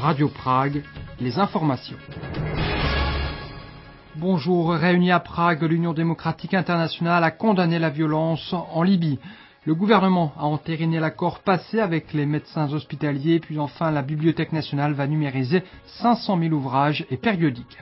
Radio Prague, les informations. Bonjour, réunie à Prague, l'Union démocratique internationale a condamné la violence en Libye. Le gouvernement a entériné l'accord passé avec les médecins hospitaliers, puis enfin la Bibliothèque nationale va numériser 500 000 ouvrages et périodiques.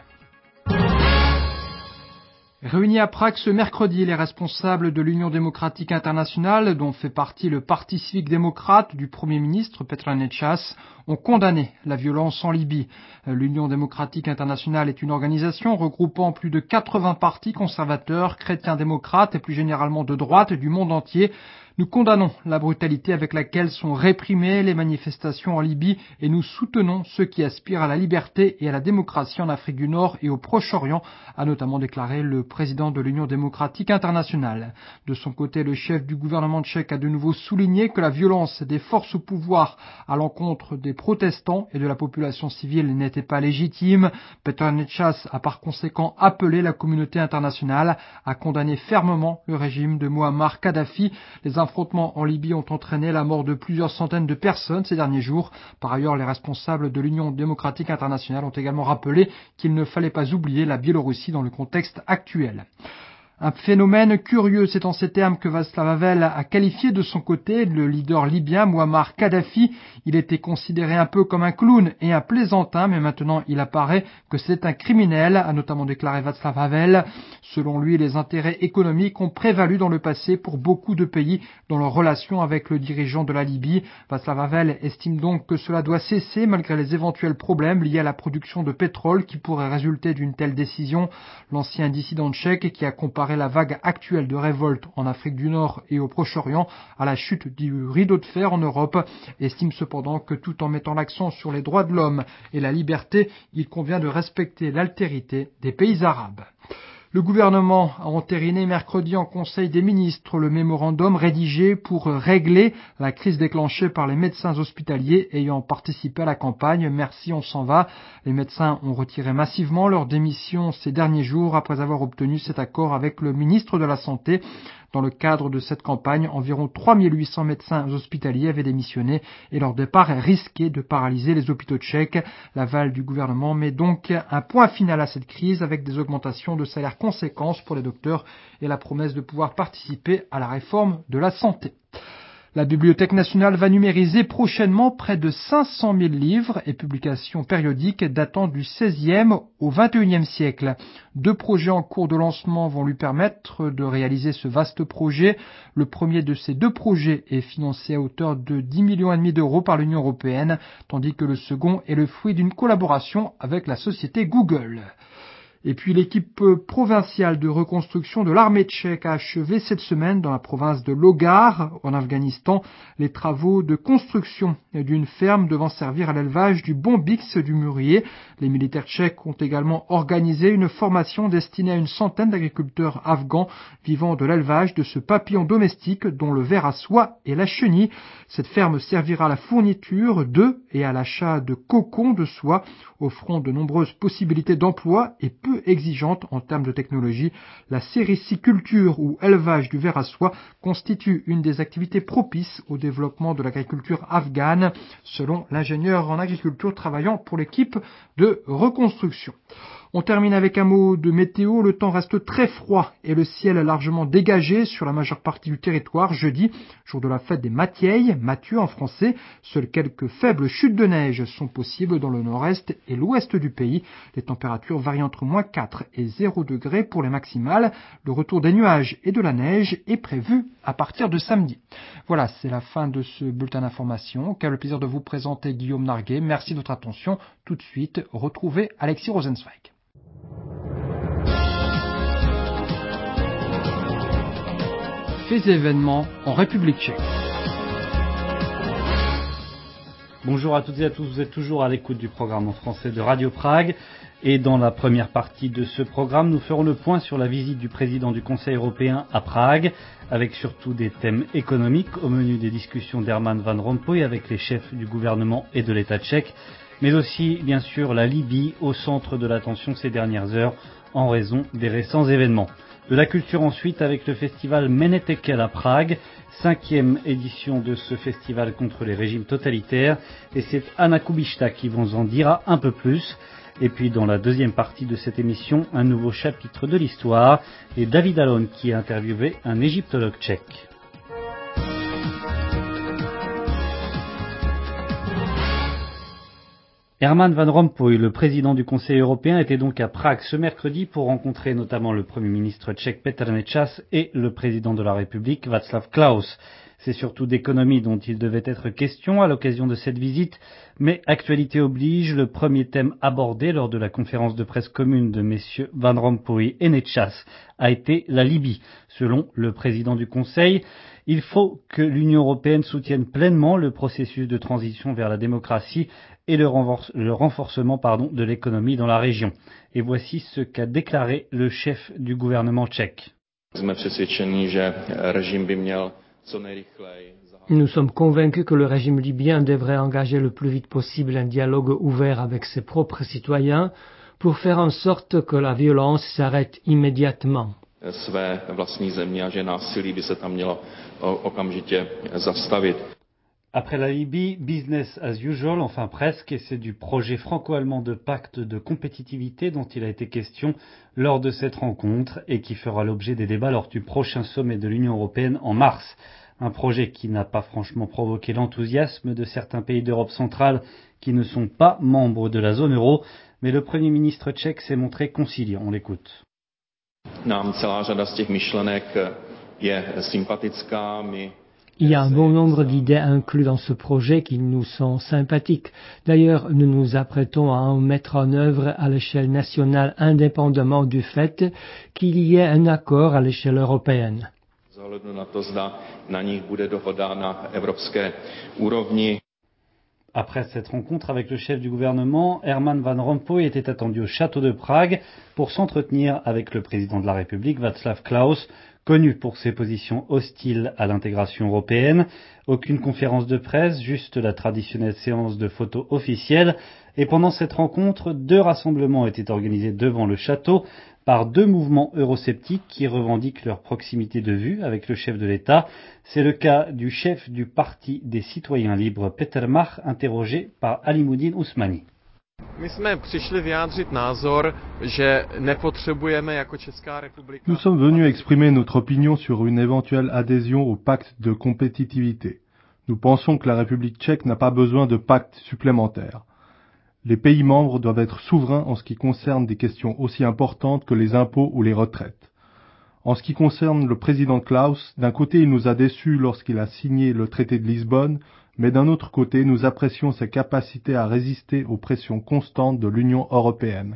Réunis à Prague ce mercredi, les responsables de l'Union démocratique internationale, dont fait partie le Parti civique démocrate du Premier ministre Petar Nechaș, ont condamné la violence en Libye. L'Union démocratique internationale est une organisation regroupant plus de 80 partis conservateurs, chrétiens démocrates et plus généralement de droite du monde entier. Nous condamnons la brutalité avec laquelle sont réprimées les manifestations en Libye et nous soutenons ceux qui aspirent à la liberté et à la démocratie en Afrique du Nord et au Proche-Orient, a notamment déclaré le président de l'Union démocratique internationale. De son côté, le chef du gouvernement tchèque a de nouveau souligné que la violence des forces au pouvoir à l'encontre des protestants et de la population civile n'était pas légitime. Petar Nechaș a par conséquent appelé la communauté internationale à condamner fermement le régime de Mouammar Kadhafi. Les affrontements en Libye ont entraîné la mort de plusieurs centaines de personnes ces derniers jours. Par ailleurs, les responsables de l'Union démocratique internationale ont également rappelé qu'il ne fallait pas oublier la Biélorussie dans le contexte actuel. Un phénomène curieux, c'est en ces termes que Václav Havel a qualifié de son côté le leader libyen Mouammar Kadhafi. Il était considéré un peu comme un clown et un plaisantin, mais maintenant il apparaît que c'est un criminel, a notamment déclaré Václav Havel. Selon lui, les intérêts économiques ont prévalu dans le passé pour beaucoup de pays dans leurs relations avec le dirigeant de la Libye. Václav Havel estime donc que cela doit cesser malgré les éventuels problèmes liés à la production de pétrole qui pourraient résulter d'une telle décision. L'ancien dissident tchèque qui a comparé la vague actuelle de révolte en Afrique du Nord et au Proche-Orient à la chute du rideau de fer en Europe, estime cependant que tout en mettant l'accent sur les droits de l'homme et la liberté, il convient de respecter l'altérité des pays arabes. Le gouvernement a entériné mercredi en Conseil des ministres le mémorandum rédigé pour régler la crise déclenchée par les médecins hospitaliers ayant participé à la campagne « Merci, on s'en va ». Les médecins ont retiré massivement leur démission ces derniers jours après avoir obtenu cet accord avec le ministre de la Santé. Dans le cadre de cette campagne, environ 3800 médecins hospitaliers avaient démissionné et leur départ risquait de paralyser les hôpitaux tchèques. L'aval du gouvernement met donc un point final à cette crise avec des augmentations de salaires conséquentes pour les docteurs et la promesse de pouvoir participer à la réforme de la santé. La Bibliothèque nationale va numériser prochainement près de 500 000 livres et publications périodiques datant du XVIe au XXIe siècle. 2 projets en cours de lancement vont lui permettre de réaliser ce vaste projet. Le premier de ces 2 projets est financé à hauteur de 10,5 millions d'euros par l'Union européenne, tandis que le second est le fruit d'une collaboration avec la société Google. Et puis l'équipe provinciale de reconstruction de l'armée tchèque a achevé cette semaine dans la province de Logar, en Afghanistan, les travaux de construction d'une ferme devant servir à l'élevage du bombix du mûrier. Les militaires tchèques ont également organisé une formation destinée à une centaine d'agriculteurs afghans vivant de l'élevage de ce papillon domestique dont le ver à soie est la chenille. Cette ferme servira à la fourniture d'œufs et à l'achat de cocons de soie, offrant de nombreuses possibilités d'emploi et peu exigeante en termes de technologie. La sériciculture ou élevage du ver à soie constitue une des activités propices au développement de l'agriculture afghane, selon l'ingénieur en agriculture travaillant pour l'équipe de reconstruction. On termine avec un mot de météo. Le temps reste très froid et le ciel est largement dégagé sur la majeure partie du territoire jeudi, jour de la fête des Matieilles, Mathieu en français. Seules quelques faibles chutes de neige sont possibles dans le nord-est et l'ouest du pays. Les températures varient entre moins 4 et 0 degrés pour les maximales. Le retour des nuages et de la neige est prévu à partir de samedi. Voilà, c'est la fin de ce bulletin d'information. Quel le plaisir de vous présenter Guillaume Narguet. Merci de votre attention. Tout de suite, retrouvez Alexis Rosenzweig. Faits et événements en République tchèque. Bonjour à toutes et à tous, vous êtes toujours à l'écoute du programme en français de Radio Prague. Et dans la première partie de ce programme, nous ferons le point sur la visite du président du Conseil européen à Prague, avec surtout des thèmes économiques au menu des discussions d'Herman Van Rompuy avec les chefs du gouvernement et de l'État tchèque, mais aussi, bien sûr, la Libye au centre de l'attention ces dernières heures en raison des récents événements. De la culture ensuite avec le festival Menetekel à Prague, 5e édition de ce festival contre les régimes totalitaires. Et c'est Anna Kubishta qui vous en dira un peu plus. Et puis dans la deuxième partie de cette émission, un nouveau chapitre de l'histoire et David Alon qui a interviewé un égyptologue tchèque. Herman Van Rompuy, le président du Conseil européen, était donc à Prague ce mercredi pour rencontrer notamment le Premier ministre tchèque Petr Nečas et le président de la République Václav Klaus. C'est surtout d'économie dont il devait être question à l'occasion de cette visite, mais actualité oblige, le premier thème abordé lors de la conférence de presse commune de messieurs Van Rompuy et Nečas a été la Libye. Selon le président du Conseil, il faut que l'Union européenne soutienne pleinement le processus de transition vers la démocratie et le renforcement de l'économie dans la région. Et voici ce qu'a déclaré le chef du gouvernement tchèque. Nous sommes convaincus que le régime libyen devrait engager le plus vite possible un dialogue ouvert avec ses propres citoyens pour faire en sorte que la violence s'arrête immédiatement. Après la Libye, business as usual, enfin presque, et c'est du projet franco-allemand de pacte de compétitivité dont il a été question lors de cette rencontre et qui fera l'objet des débats lors du prochain sommet de l'Union européenne en mars. Un projet qui n'a pas franchement provoqué l'enthousiasme de certains pays d'Europe centrale qui ne sont pas membres de la zone euro, mais le Premier ministre tchèque s'est montré conciliant. On l'écoute. Il y a un bon nombre d'idées incluses dans ce projet qui nous sont sympathiques. D'ailleurs, nous nous apprêtons à en mettre en œuvre à l'échelle nationale indépendamment du fait qu'il y ait un accord à l'échelle européenne. Après cette rencontre avec le chef du gouvernement, Herman Van Rompuy était attendu au château de Prague pour s'entretenir avec le président de la République, Václav Klaus, connu pour ses positions hostiles à l'intégration européenne. Aucune conférence de presse, juste la traditionnelle séance de photos officielle. Et pendant cette rencontre, 2 rassemblements étaient organisés devant le château par 2 mouvements eurosceptiques qui revendiquent leur proximité de vue avec le chef de l'État. C'est le cas du chef du Parti des citoyens libres, Peter Mach, interrogé par Alimoudine Ousmani. Nous sommes venus exprimer notre opinion sur une éventuelle adhésion au pacte de compétitivité. Nous pensons que la République tchèque n'a pas besoin de pacte supplémentaire. Les pays membres doivent être souverains en ce qui concerne des questions aussi importantes que les impôts ou les retraites. En ce qui concerne le président Klaus, d'un côté il nous a déçus lorsqu'il a signé le traité de Lisbonne, mais d'un autre côté nous apprécions sa capacité à résister aux pressions constantes de l'Union européenne.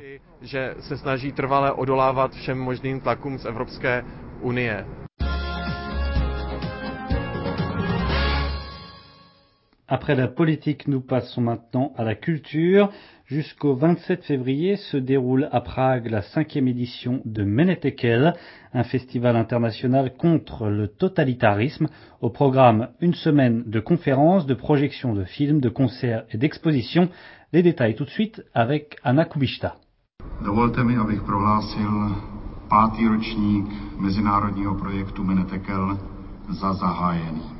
Après la politique, nous passons maintenant à la culture. Jusqu'au 27 février se déroule à Prague la 5e édition de Menetekel, un festival international contre le totalitarisme. Au programme, une semaine de conférences, de projections de films, de concerts et d'expositions. Les détails tout de suite avec Anna Kubishta. Dovolte mi, abych prohlásil 5. ročník mezinárodního projektu Menetekel za zahájený.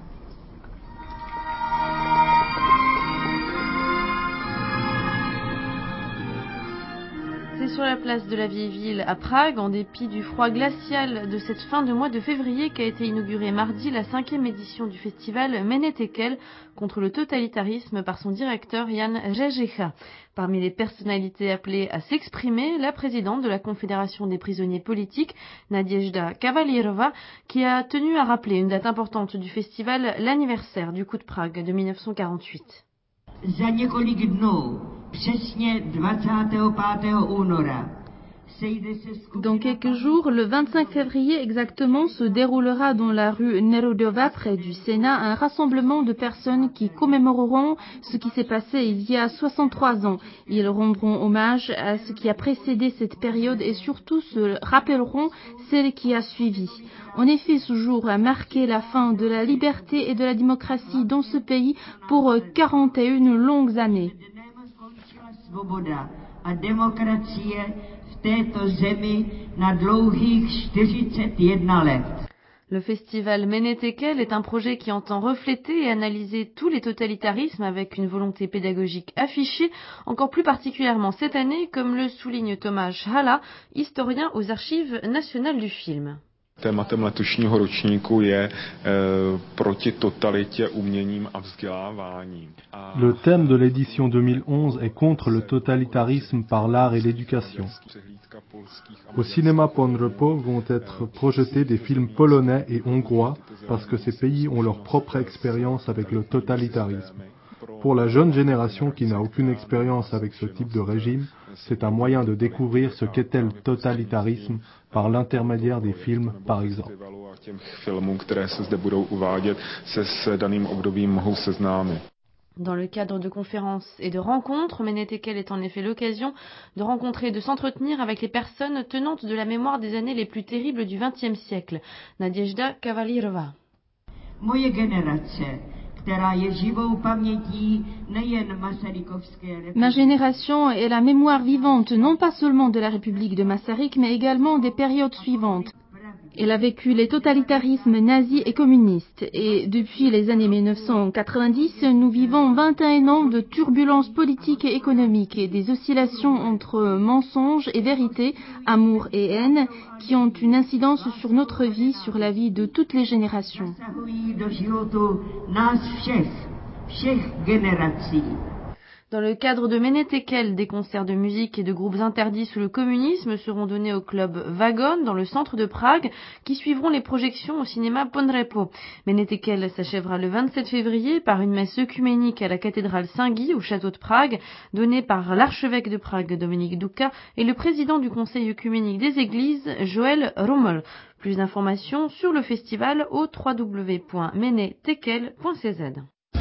C'est sur la place de la vieille ville à Prague, en dépit du froid glacial de cette fin de mois de février, qu'a été inaugurée mardi la 5e édition du festival Menetekel contre le totalitarisme par son directeur Jan Řežecha. Parmi les personnalités appelées à s'exprimer, la présidente de la Confédération des prisonniers politiques, Nadezhda Kavalierova, qui a tenu à rappeler une date importante du festival, l'anniversaire du coup de Prague de 1948. Za několik dnů, přesně 25. února, Dans quelques jours, le 25 février exactement, se déroulera dans la rue Nerudova près du Sénat un rassemblement de personnes qui commémoreront ce qui s'est passé il y a 63 ans. Ils rendront hommage à ce qui a précédé cette période et surtout se rappelleront celle qui a suivi. En effet, ce jour a marqué la fin de la liberté et de la démocratie dans ce pays pour 41 longues années. této zemi na dlouhých 41 let. Le festival Menetekel est un projet qui entend refléter et analyser tous les totalitarismes avec une volonté pédagogique affichée, encore plus particulièrement cette année, comme le souligne Thomas Hala, historien aux Archives nationales du film. Tématem letošního ročníku je proti totalitě uměním a vzděláváním. Le thème de l'édition 2011 est contre le totalitarisme par l'art et l'éducation. Au cinéma Ponrepo vont être projetés des films polonais et hongrois parce que ces pays ont leur propre expérience avec le totalitarisme. Pour la jeune génération qui n'a aucune expérience avec ce type de régime, c'est un moyen de découvrir ce qu'était le totalitarisme par l'intermédiaire des films, par exemple. Dans le cadre de conférences et de rencontres, Menetekel est en effet l'occasion de rencontrer et de s'entretenir avec les personnes tenantes de la mémoire des années les plus terribles du XXe siècle. Nadezhda Kavalirova. Moje generace, která je živou pamětí nejen Masarykovské republiky. Ma génération est la mémoire vivante non pas seulement de la République de Masaryk, mais également des périodes suivantes. Elle a vécu les totalitarismes nazis et communistes. Et depuis les années 1990, nous vivons 21 ans de turbulences politiques et économiques et des oscillations entre mensonges et vérité, amour et haine, qui ont une incidence sur notre vie, sur la vie de toutes les générations. Dans le cadre de Menetekel, des concerts de musique et de groupes interdits sous le communisme seront donnés au club Vagon dans le centre de Prague, qui suivront les projections au cinéma Ponrepo. Menetekel s'achèvera le 27 février par une messe œcuménique à la cathédrale Saint-Guy au château de Prague, donnée par l'archevêque de Prague Dominik Duka et le président du conseil œcuménique des églises Joël Rummel. Plus d'informations sur le festival au www.menetekel.cz.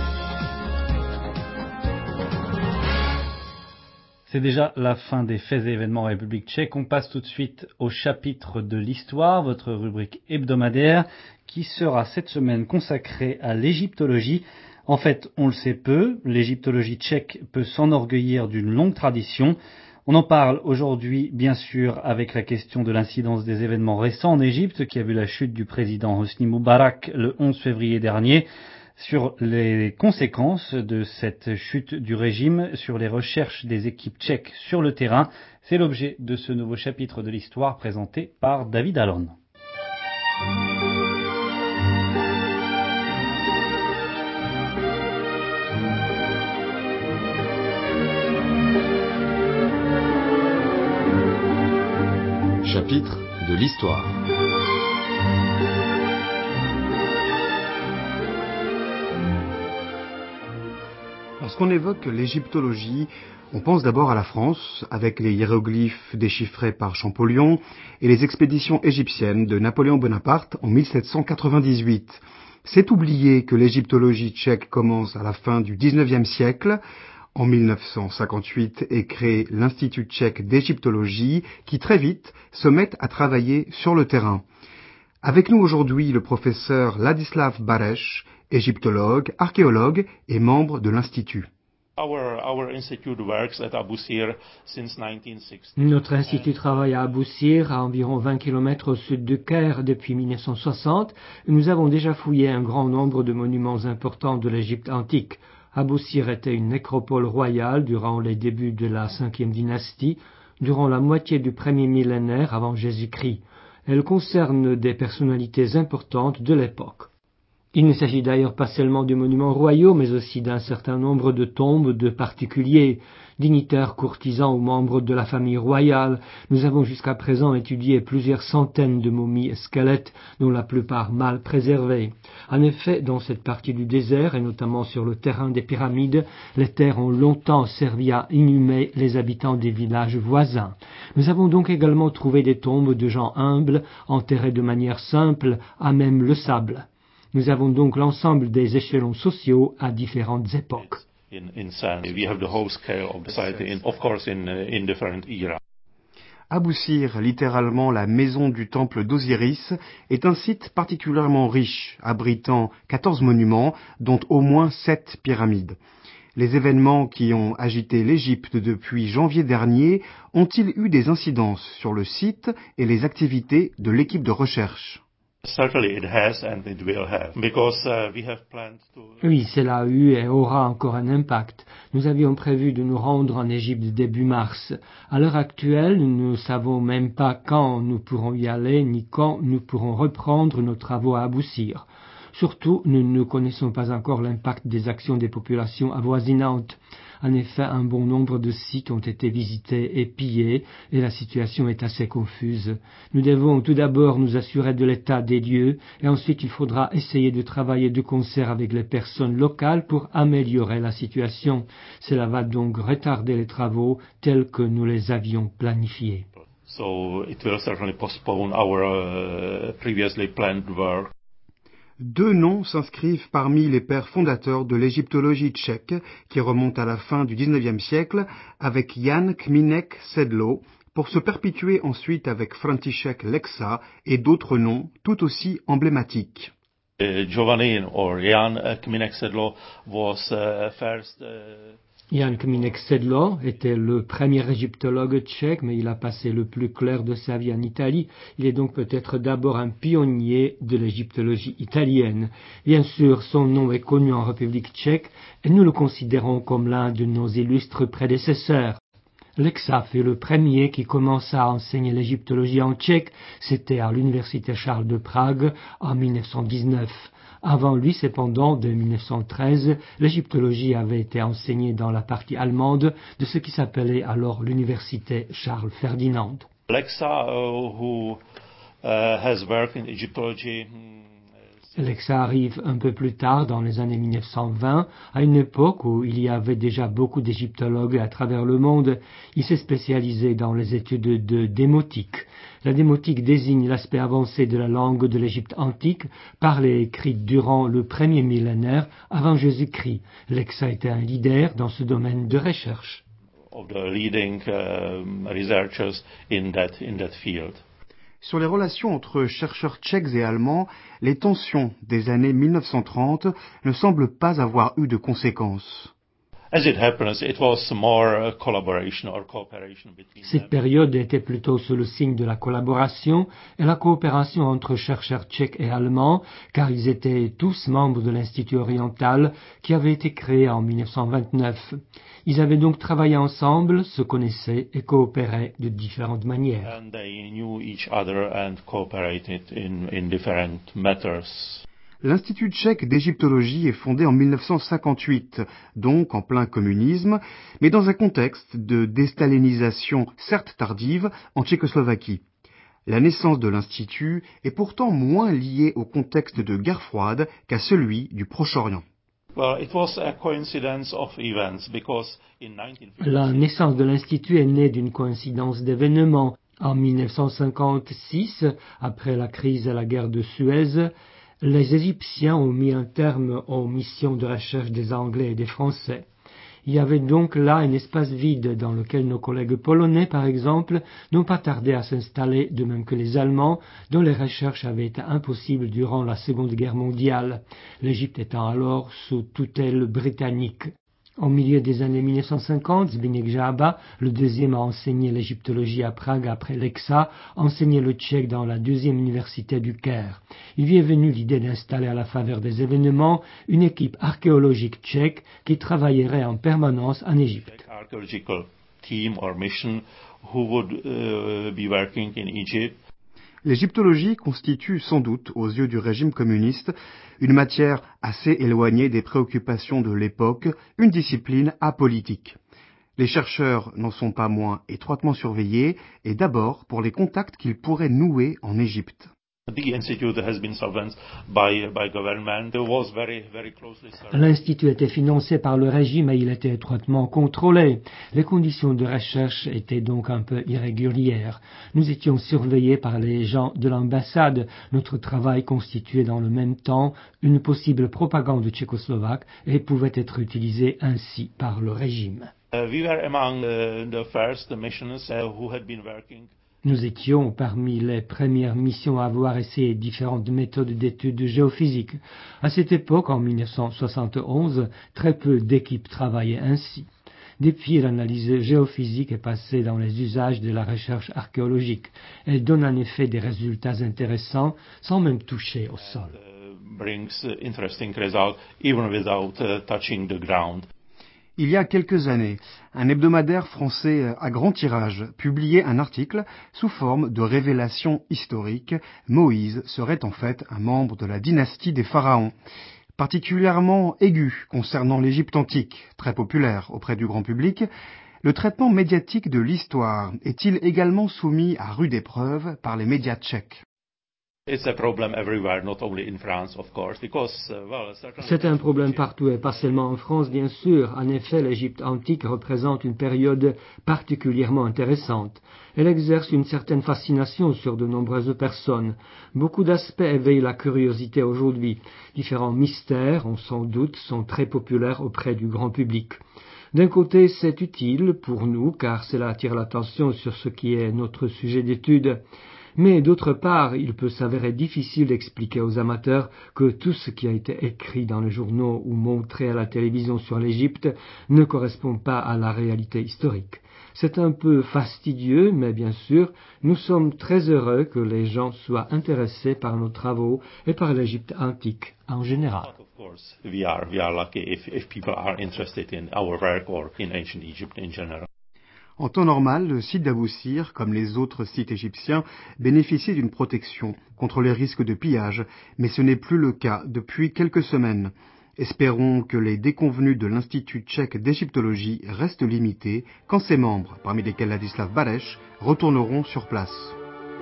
C'est déjà la fin des faits et événements en République tchèque. On passe tout de suite au chapitre de l'histoire, votre rubrique hebdomadaire, qui sera cette semaine consacrée à l'égyptologie. En fait, on le sait peu, l'égyptologie tchèque peut s'enorgueillir d'une longue tradition. On en parle aujourd'hui, bien sûr, avec la question de l'incidence des événements récents en Égypte, qui a vu la chute du président Hosni Moubarak le 11 février dernier. Sur les conséquences de cette chute du régime, sur les recherches des équipes tchèques sur le terrain. C'est l'objet de ce nouveau chapitre de l'histoire présenté par David Allon. Chapitre de l'histoire. Lorsqu'on évoque l'égyptologie, on pense d'abord à la France, avec les hiéroglyphes déchiffrés par Champollion et les expéditions égyptiennes de Napoléon Bonaparte en 1798. C'est oublier que l'égyptologie tchèque commence à la fin du XIXe siècle. En 1958 est créé l'Institut tchèque d'égyptologie qui très vite se met à travailler sur le terrain. Avec nous aujourd'hui le professeur Ladislav Bareš, égyptologue, archéologue et membre de l'Institut. Notre institut travaille à Abou Sir, à environ 20 km au sud de Caire depuis 1960. Nous avons déjà fouillé un grand nombre de monuments importants de l'Égypte antique. Abou Sir était une nécropole royale durant les débuts de la 5e dynastie, durant la moitié du premier millénaire avant Jésus-Christ. Elle concerne des personnalités importantes de l'époque. Il ne s'agit d'ailleurs pas seulement de monuments royaux, mais aussi d'un certain nombre de tombes de particuliers, dignitaires, courtisans ou membres de la famille royale. Nous avons jusqu'à présent étudié plusieurs centaines de momies et squelettes, dont la plupart mal préservés. En effet, dans cette partie du désert, et notamment sur le terrain des pyramides, les terres ont longtemps servi à inhumer les habitants des villages voisins. Nous avons donc également trouvé des tombes de gens humbles, enterrés de manière simple, à même le sable. Nous avons donc l'ensemble des échelons sociaux à différentes époques. Abou Sir, littéralement la maison du temple d'Osiris, est un site particulièrement riche, abritant 14 monuments, dont au moins 7 pyramides. Les événements qui ont agité l'Égypte depuis janvier dernier ont-ils eu des incidences sur le site et les activités de l'équipe de recherche? Oui, cela a eu et aura encore un impact. Nous avions prévu de nous rendre en Égypte début mars. À l'heure actuelle, nous ne savons même pas quand nous pourrons y aller, ni quand nous pourrons reprendre nos travaux à Aboussir. Surtout, nous ne connaissons pas encore l'impact des actions des populations avoisinantes. En effet, un bon nombre de sites ont été visités et pillés, et la situation est assez confuse. Nous devons tout d'abord nous assurer de l'état des lieux, et ensuite il faudra essayer de travailler de concert avec les personnes locales pour améliorer la situation. Cela va donc retarder les travaux tels que nous les avions planifiés. So it will certainly postpone our previously planned work. Deux noms s'inscrivent parmi les pères fondateurs de l'égyptologie tchèque, qui remonte à la fin du XIXe siècle, avec Jan Kminek Sedlo, pour se perpétuer ensuite avec František Lexa et d'autres noms tout aussi emblématiques. Jan Kminek Sedlo was first. Jan Kminek Sedlo était le premier égyptologue tchèque, mais il a passé le plus clair de sa vie en Italie. Il est donc peut-être d'abord un pionnier de l'égyptologie italienne. Bien sûr, son nom est connu en République tchèque et nous le considérons comme l'un de nos illustres prédécesseurs. Lexa fut le premier qui commença à enseigner l'égyptologie en tchèque. C'était à l'université Charles de Prague en 1919. Avant lui, cependant, de 1913, l'égyptologie avait été enseignée dans la partie allemande de ce qui s'appelait alors l'université Charles Ferdinand. Lexa, who has worked in Egyptology. Lexa arrive un peu plus tard, dans les années 1920, à une époque où il y avait déjà beaucoup d'égyptologues à travers le monde. Il s'est spécialisé dans les études de démotique. La démotique désigne l'aspect avancé de la langue de l'Égypte antique, parlée et écrite durant le premier millénaire avant Jésus-Christ. Lexa était un leader dans ce domaine de recherche. Of the leading researchers in that field. Sur les relations entre chercheurs tchèques et allemands, les tensions des années 1930 ne semblent pas avoir eu de conséquences. Cette période était plutôt sous le signe de la collaboration et la coopération entre chercheurs tchèques et allemands, car ils étaient tous membres de l'Institut oriental qui avait été créé en 1929. Ils avaient donc travaillé ensemble, se connaissaient et coopéraient de différentes manières. And they knew each other and cooperated in different matters. L'Institut tchèque d'égyptologie est fondé en 1958, donc en plein communisme, mais dans un contexte de déstalinisation certes tardive en Tchécoslovaquie. La naissance de l'Institut est pourtant moins liée au contexte de guerre froide qu'à celui du Proche-Orient. La naissance de l'Institut est née d'une coïncidence d'événements. En 1956, après la crise et la guerre de Suez, les Égyptiens ont mis un terme aux missions de recherche des Anglais et des Français. Il y avait donc là un espace vide dans lequel nos collègues polonais, par exemple, n'ont pas tardé à s'installer, de même que les Allemands, dont les recherches avaient été impossibles durant la Seconde Guerre mondiale, l'Égypte étant alors sous tutelle britannique. Au milieu des années 1950, Zbigniew Żaba, le deuxième à enseigner l'égyptologie à Prague après Lexa, enseignait le tchèque dans la deuxième université du Caire. Il lui est venu l'idée d'installer à la faveur des événements une équipe archéologique tchèque qui travaillerait en permanence en Égypte. L'égyptologie constitue sans doute, aux yeux du régime communiste, une matière assez éloignée des préoccupations de l'époque, une discipline apolitique. Les chercheurs n'en sont pas moins étroitement surveillés, et d'abord pour les contacts qu'ils pourraient nouer en Égypte. L'Institut était financé par le régime et il était étroitement contrôlé. Les conditions de recherche étaient donc un peu irrégulières. Nous étions surveillés par les gens de l'ambassade. Notre travail constituait dans le même temps une possible propagande tchécoslovaque et pouvait être utilisé ainsi par le régime. Nous étions parmi les premières missions à avoir essayé différentes méthodes d'études géophysiques. À cette époque, en 1971, très peu d'équipes travaillaient ainsi. Depuis, l'analyse géophysique est passée dans les usages de la recherche archéologique. Elle donne en effet des résultats intéressants sans même toucher au sol. Il y a quelques années, un hebdomadaire français à grand tirage publiait un article sous forme de révélation historique. Moïse serait en fait un membre de la dynastie des pharaons. Particulièrement aigu concernant l'Égypte antique, très populaire auprès du grand public, le traitement médiatique de l'histoire est-il également soumis à rude épreuve par les médias tchèques? C'est un problème partout et pas seulement en France, bien sûr. En effet, l'Égypte antique représente une période particulièrement intéressante. Elle exerce une certaine fascination sur de nombreuses personnes. Beaucoup d'aspects éveillent la curiosité aujourd'hui. Différents mystères, on s'en doute, sont très populaires auprès du grand public. D'un côté, c'est utile pour nous, car cela attire l'attention sur ce qui est notre sujet d'étude. Mais d'autre part, il peut s'avérer difficile d'expliquer aux amateurs que tout ce qui a été écrit dans les journaux ou montré à la télévision sur l'Égypte ne correspond pas à la réalité historique. C'est un peu fastidieux, mais bien sûr, nous sommes très heureux que les gens soient intéressés par nos travaux et par l'Égypte antique en général. En temps normal, le site d'Abou Sir, comme les autres sites égyptiens, bénéficie d'une protection contre les risques de pillage, mais ce n'est plus le cas depuis quelques semaines. Espérons que les déconvenus de l'Institut tchèque d'égyptologie restent limités quand ses membres, parmi lesquels Ladislav Baleš, retourneront sur place.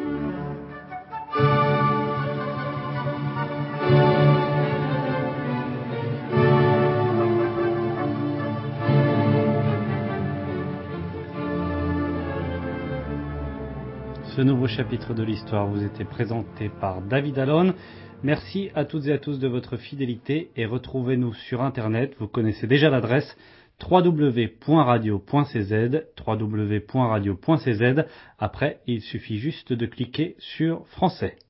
Ce nouveau chapitre de l'histoire vous était présenté par David Allon. Merci à toutes et à tous de votre fidélité et retrouvez-nous sur Internet. Vous connaissez déjà l'adresse www.radio.cz, www.radio.cz. Après, il suffit juste de cliquer sur Français.